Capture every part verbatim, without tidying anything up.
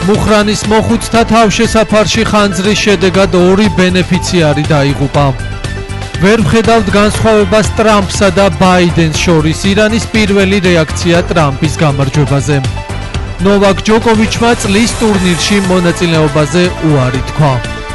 მუხრანის მოხუცთა თავშესაფარში ხანძრის შედეგად ორი ბენეფიციარი დაიღუპა. ვერ ვხედავთ განსხვავებას ტრამპსა და ბაიდენს შორის ირანის პირველი რეაქცია ტრამპის გამარჯვებაზე. ნოვაკ ჯოკოვიჩმა წლის ტურნირში მონაწილეობაზე უარი თქვა.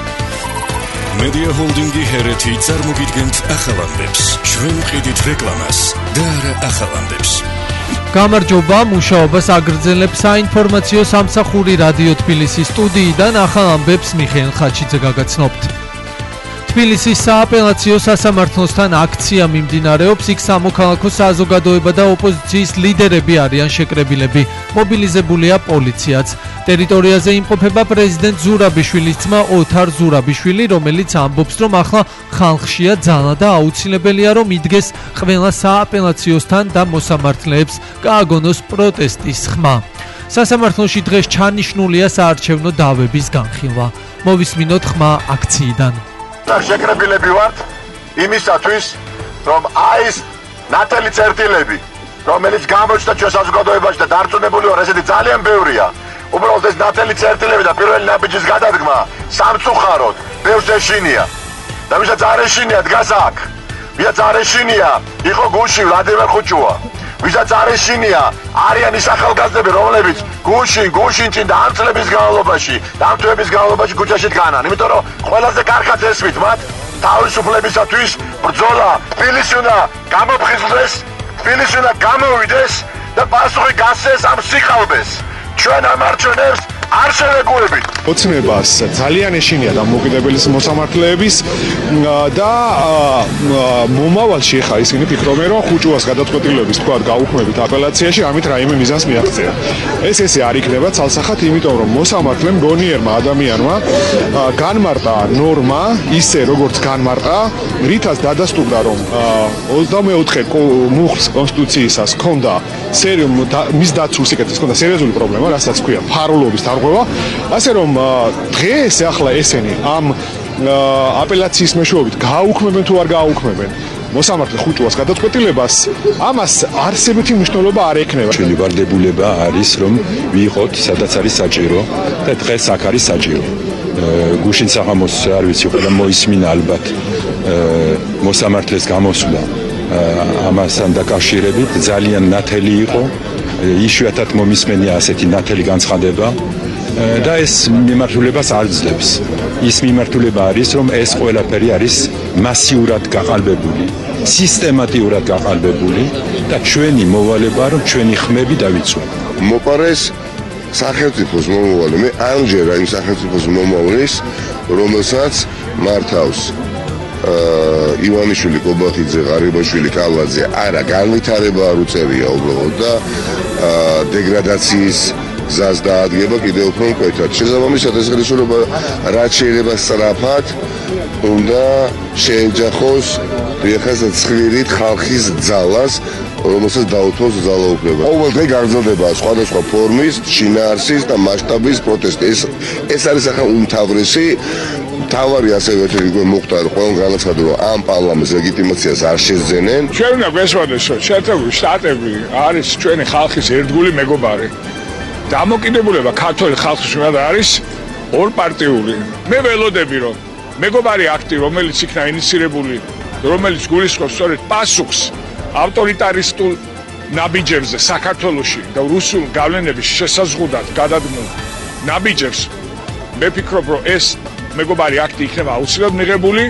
Media Holdingi Hereti წარმოგიდგენთ ახალამდებს. ჩვენ ვყიდით რეკლამას და არა ახალამდებს. გამარჯობა, მუშაობას აგრძელებს საინფორმაციო სამსახური რადიო თბილისის სტუდიიდან ახალამდებს მიხეილ ხაჩიძე გაგაცნობთ. თბილისის სააპელაციო სასამართლოსთან აქცია მიმდინარეობს, იქ სამოქალაქო საზოგადოება და ოპოზიციის ლიდერები არიან შეკრებილები, მობილიზებულია პოლიციაც. ტერიტორიაზე იმყოფება პრეზიდენტ ზურაბიშვილის ძმა ოთარ ზურაბიშვილი, რომელიც ამბობს, რომ ახლა ხალხშია ძალა და აუცილებელია, რომ იდგეს ყველა სააპელაციოსთან და მოსამართლეებს გააგონოს პროტესტის ხმა. სასამართლოში დღეს ჩანიშნულია საარჩევნო დავების განხილვა. მოვისმინოთ ხმა აქციიდან. შეკრებილები ვართ იმისათვის, რომ აი ეს ნათელი წერტილები, რომელიც გამოჩნდა ჩვენ საზოგადოებაში და დარწმუნებული ვარ, ესეთი ძალიან ბევრია. უბრალოდ ეს ნათელი წერტილები და პირველი ნაბიჯის გადადგმა სამწუხაროდ ბევრს ეშინია. და ვისაც არ ეშინია დგას აქ. ვისაც არ ეშინია, იყო გულში ვლადიმერ ხუჭუა. ვისაც არ ეშინია, არიან ის ახალგაზრდები, რომლებიც გულში, გულშინ წინ და ამ წლების განმავლობაში, და ამ თვეების განმავლობაში ქუჩაში დგანან. იმიტომ რომ ყველაზე კარგად ესმით მათ თავისუფლებისათვის ბრძოლა. თბილისი უნდა გამოფხიზლდეს, თბილისი უნდა გამოვიდეს და პასუხი გასცეს ამ სიხალბეს. ჩვენ ამ არჩევნებს არ შევეგუებით. ოცნებას ძალიან ეშინია დამოუკიდებელი მოსამართლეების და მომავალში ხა ისინი ფიქრობენ, რომ ხუჭუას გადაწყვეტილების თქვა გაუქმებით აპელაციაში, ამით რაიმე მიზანს მიაღწია. ეს ესე არ იქნება ცალსახად, იმიტომ რომ მოსამართლემ გონიერმა ადამიანმა განმარტა ნორმა ისე როგორც განმარტა, რითაც დადასტურდა, რომ ოცდამეოთხე მუხლს კონსტიტუციისას ჰქონდა მის დაცვის ეკეთეს ჰქონდა სერიოზული პრობლემა, რასაც ქვია ფარულობის დარღვევა, ასე რომ დღეს ახლა ესენი ამ აპელაციის მეშვეობით გააუქმებენ თუ არ გააუქმებენ მოსამართლე ხუჭუას გადაწყვეტილებას, ამას არსებითი მნიშვნელობა არ ექნება. ჩვენი ვალდებულება არის, რომ ვიყოთ სადაც არის საჭირო და დღეს აქ არის საჭირო. გუშინ საღამოს არ ვიცი, ყველა მოისმინა ალბათ მოსამართლეს გამოსვლა ამასთან დაკავშირებით ძალიან ნათელი იყო. იშვიათად მომისმენია ასეთი ნათელი განცხადება და ეს მიმართულებას არ ძლებს. ის მიმართულება არის, რომ ეს ყველაფერი არის მასიურად გაყალბებული, სისტემატიურად გაყალბებული და ჩვენი მოვალება, რომ ჩვენი ხმები დავიცვათ. მოპარეს სახელმწიფოს მომავალი, მე ამჯერა იმ სახელმწიფოს მომავლის, რომელსაც მართავს ივანიშვილი, კობახიძე, ღარიბაშვილი, კალვაძე, არა, განვითარება არ უწევია უბრალოდ და დეგრადაციის გზას დაადგება კიდევ უფრო მკვეთრად. შესაბამისად, ეს ხელისუფლება რაც შეიძლება სწრაფად უნდა შეეჯახოს ეხლა ცხვირით ხალხის ძალას, რომელსაც დაუთმობს ძალაუფლება. ყოველდღე გაგრძელდება სხვადასხვა ფორმის, შინაარსის და მასშტაბის პროტესტი. ეს ეს არის ახლა უმთავრესი თავარი ასევე თქვენ მოხდა რომ ყველგან განაცხადა რომ ამ პარლამენტს ლეგიტიმაციას არ შეძენენ. ჩვენ უნდა გვესვანოს რომ შეერთებული შტატები არის ჩვენი ხალხის ერთგული მეგობარი. დამოკიდებულება ქართული ხალხის მიმართ არის ორპარტიული. მე ველოდები რომ მეგობარი აქტი, რომელიც იქნა ინიცირებული, რომელიც გულისხმობს სწორედ პასუხს ავტორიტარისტულ ნაბიჯებზე საქართველოში და რუსულ გავლენების შესაზღუდად გადადგმულ ნაბიჯებს, მე ვფიქრობ რომ ეს მეგობარი აქტი იქნება აუცილებლად მიღებული.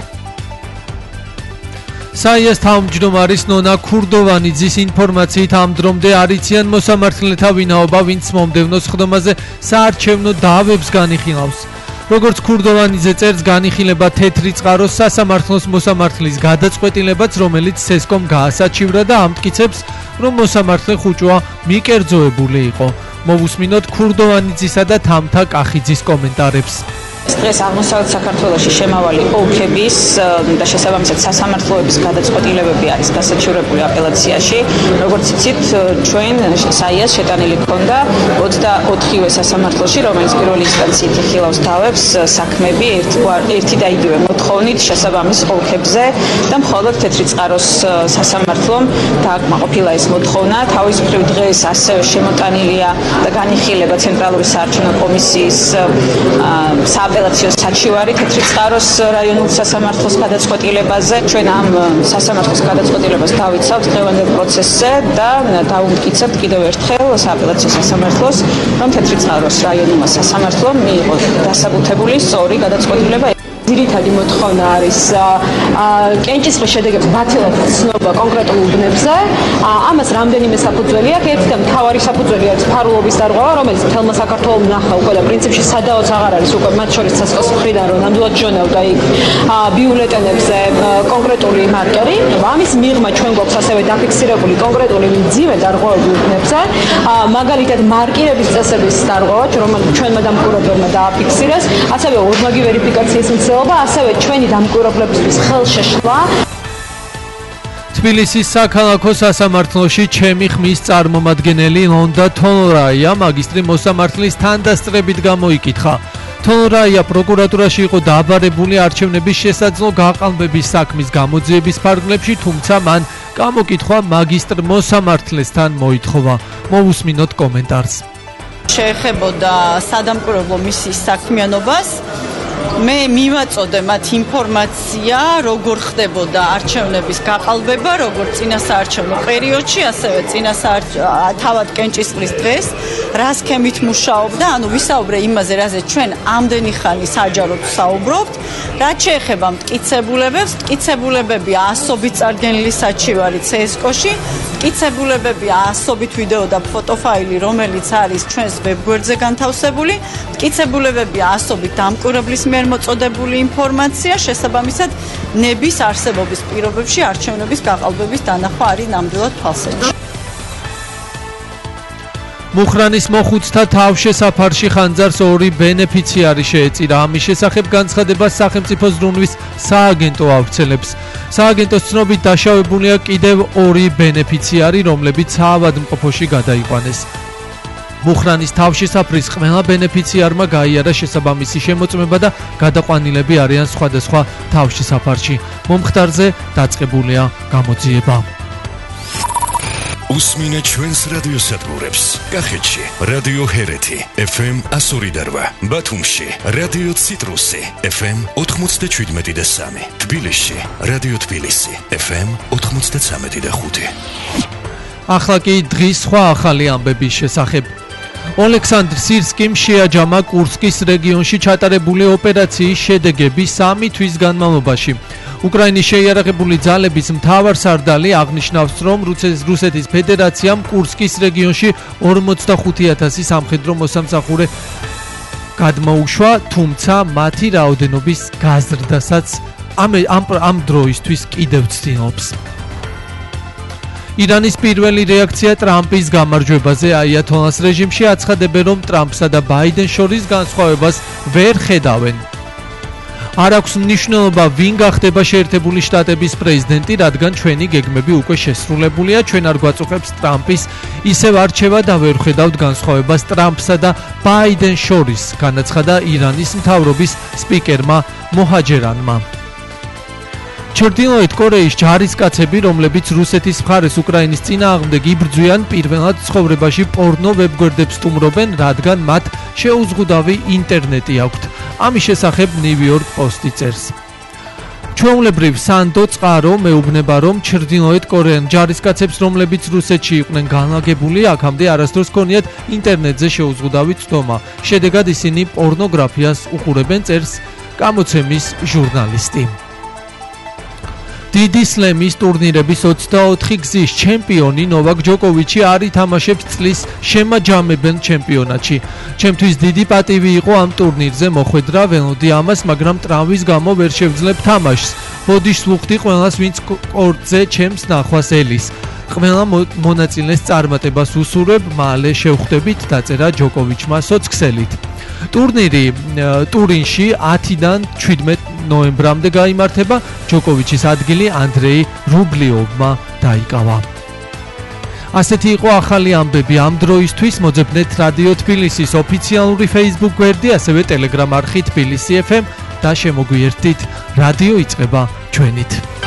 საიას თავმჯდომარის ნონა ქურდოვანიძის ინფორმაციით ამ დრომდე არ იციან მოსამართლეთა ვინაობა, ვინც მომდევნო სხდომაზე საარჩევნო დავებს განიხილავს. როგორც ქურდოვანიძე წერს, განიხილება თეთრი წყაროს სასამართლოს მოსამართლის გადაწყვეტილებაც, რომელიც სესკომ გაასაჩივრა და ამტკიცებს, რომ მოსამართლე ხუჭუა მიკერძოებული იყო. მოვუსმინოთ ქურდოვანიძისა და თამთა კახიძის კომენტარებს. დღეს აღმოსავლეთ საქართველოში შემავალი ოლქების და შესაბამისად სასამართლოების გადაწყვეტილებები არის გასაჩივრებული აპელაციაში. როგორც იცით, ჩვენ საიას შეტანილი ქონდა ოცდაოთხივე სასამართლოში, რომელიც პირველი ინსტანციით იხილავს თავებს საქმეები ერთი და იგივე მოთხოვნით შესაბამის ოლქებზე და მხოლოდ თეთრი წყაროს სასამართლომ დააკმაყოფილა ეს მოთხოვნა. თავის მხრივ დღეს ასევე შემოტანილია და განიხილება ცენტრალური საარჩევნო კომისიის სააპელაციო საჩივარი თეთრი წყაროს რაიონულ სასამართლოს გადაწყვეტილებაზე. ჩვენ ამ სასამართლოს გადაწყვეტილებას დავიცავთ დღევანდელ პროცესზე და დავუმტკიცებთ კიდევ ერთხელ სააპელაციო სასამართლოს, რომ თეთრი წყაროს რაიონულმა სასამართლომ მიიღო დასაბუთებული სწორი გადაწყვეტილება. ძირითადი მოთხოვნა არის კენჭისყრის შედეგების ბათილად ცნობა კონკრეტულ უბნებზე. ამას რამდენიმე საფუძველი აქვს. ერთი და მთავარი საფუძველი არის ფარულობის დარღვევა, რომელიც მთელმა საქართველოს ნახა უკვე და პრინციპში სადაოც აღარ არის უკვე მათ შორის ცეცხლის მხრიდან, რომ ნამდვილად ჯონავდა იქ ბიულეტენებზე კონკრეტული მარკერი. ამის მიღმა ჩვენ გვაქვს ასევე დაფიქსირებული კონკრეტული მძიმე დარღვევები უბნებზე. მაგალითად მარკირების წესების დარღვევა, რომელსაც ჩვენმა დამკვირვებლებმა დააფიქსირეს, ასევე ორმაგი ვერიფიკაციის მცდელობა, ასევე ჩვენი დამკვირვებლებისთვის ხელშეშლა. თბილისის საქალაქო სასამართლოში ჩემი ხმის წარმომადგენელი ლონდა თონორაია მაგისტრი მოსამართლის თანდასწრებით გამოიკითხა. თონორაია პროკურატურაში იყო დააბარებული არჩევნების შესაძლო გაყალბების საქმის გამოძიების ფარგლებში, თუმცა მან გამოკითხვა მაგისტრ მოსამართლესთან მოითხოვა. მოვუსმინოთ კომენტარს. შეეხებოდა სადამკვირვებლო მისიის საქმიანობას. მე მივაწოდე მათ ინფორმაცია, როგორ ხდებოდა არჩევნების გაყალბება, როგორც წინასაარჩევნო პერიოდში, ასევე თავად კენჭისყრის დღეს, რა სქემით მუშაობდა, ანუ ვისაუბრე იმაზე, რაზე ჩვენ ამდენი ხანი საჯაროდ საუბრობთ. რაც შეეხება მტკიცებულებებს, მტკიცებულებები ასობით წარდგენილი საჩივარი ცსკოში, მტკიცებულებები ასობით ვიდეო და ფოტოფაილი, რომელიც არის ჩვენს ვებგვერდზე განთავსებული, მტკიცებულებები ასობით დამკვირვებლის მიერ მოწოდებული ინფორმაცია, შესაბამისად ნების არსებობის პირობებში არჩევნების გაყალბების დანახვა არის ნამდვილად თვალსაჩინო. მუხრანის მოხუცთა თავშესაფარში ხანძარს ორი ბენეფიციარი შეეწირა. ამის შესახებ განცხადებას სახელმწიფო ზრუნვის სააგენტო ავრცელებს. სააგენტოს ცნობით დაშავებულია კიდევ ორი ბენეფიციარი, რომლებიც საავადმყოფოში გადაიყვანეს. მუხრანის თავშესაფრის ყველა ბენეფიციარმა გაიარა შესაბამისი შემოწმება და გადაყვანილები არიან სხვადასხვა თავშესაფარში. მომხდარზე დაწყებულია გამოძიება. უსმინე ჩვენს რადიოსადგურებს. კახეთში რადიო ჰერეთი ეფ ემ εκατო ორი და რვა, ბათუმში რადიო ციტრუსი ეფ ემ ოთხმოცდაჩვიდმეტი და სამი, თბილისში რადიო თბილისი ეფ ემ ოთხმოცდაცამეტი და ხუთი. ახლა კი დღის სხვა ახალი ამბების შესახებ. ოლექსანდრ სირსკიმ შეაჯამა კურსკის რეგიონში ჩატარებული ოპერაციის შედეგები სამი თვის განმავლობაში. უკრაინის შეიარაღებული ძალების მთავარსარდალი აღნიშნავს, რომ რუსეთის ფედერაციამ კურსკის რეგიონში ორმოცდახუთი ათასი სამხედრო მოსამსახურე გადმოუშვა, თუმცა მათი რაოდენობის გაზრდასაც ამ ამ დროისთვის კიდევ ცდილობს. ირანის პირველი რეაქცია ტრამპის გამარჯვებაზე. აიათოლას რეჟიმში აცხადებენ, რომ ტრამპსა და ბაიდენს შორის განსხვავებას ვერ ხედავენ. არ აქვს მნიშვნელობა, ვინ გახდება შეერთებული შტატების პრეზიდენტი, რადგან ჩვენი გეგმები უკვე შესრულებულია. ჩვენ არ გვაწუხებს ტრამპის ისევ არჩევა და ვერ ხედავთ განსხვავებას ტრამპსა და ბაიდენს შორის, განაცხადა ირანის მთავრობის სპიკერმა მოჰაჯერანმა. ჩრდილოეთ კორეის ჯარისკაცები, რომლებიც რუსეთის მხარეს უკრაინის წინააღმდეგ იბრძვიან, პირველად ცხოვრებაში პორნო ვებგვერდებს სტუმრობენ, რადგან მათ შეუზღუდავი ინტერნეტი აქვთ. ამის შესახებ ნიუ-იორკ პოსტი წერს. ჩვეულებრივ სანდო წყარო მეუბნება, რომ ჩრდილოეთ კორეიან ჯარისკაცებს, რომლებიც რუსეთში იყვნენ განლაგებული, აქამდე არასდროს ჰქონიათ ინტერნეტზე შეუზღუდავი წვდომა. შედეგად ისინი პორნოგრაფიას უყურებენ, წერს გამოცემის ჟურნალისტი. დიდი სლემის ტურნირების ოცდაოთხი გზის ჩემპიონი ნოვაკ ჯოკოვიჩი არ ითამაშებს წლის შემაჯამებელ ჩემპიონატში. ჩემთვის დიდი პატივი იყო ამ ტურნირზე მოხვედრა, ველოდი ამას, მაგრამ ტრავმის გამო ვერ შევძლებ თამაშს. ბოდიშს ვუხდი ყველას, ვინც კორტზე ჩემს ნახვას ელის. ყველა მონაწილეს წარმატებას უსურვებ, მალე შევხვდებით, დაწერა ჯოკოვიჩმა სოცქსელით. ტურნირი ტურინში ათიდან ჩვიდმეტ ნოემბრამდე გაიმართება. ჯოკოვიჩის ადგილი ანდრეი რუბლიოვმა დაიკავა. ასეთი იყო ახალი ამბები ამ დროისთვის. მოძებნეთ რადიო თბილისის ოფიციალური Facebook გვერდი, ასევე Telegram არხი თბილისი ეფ ემ და შემოგვიერთდით. რადიო იწყება ჩვენით.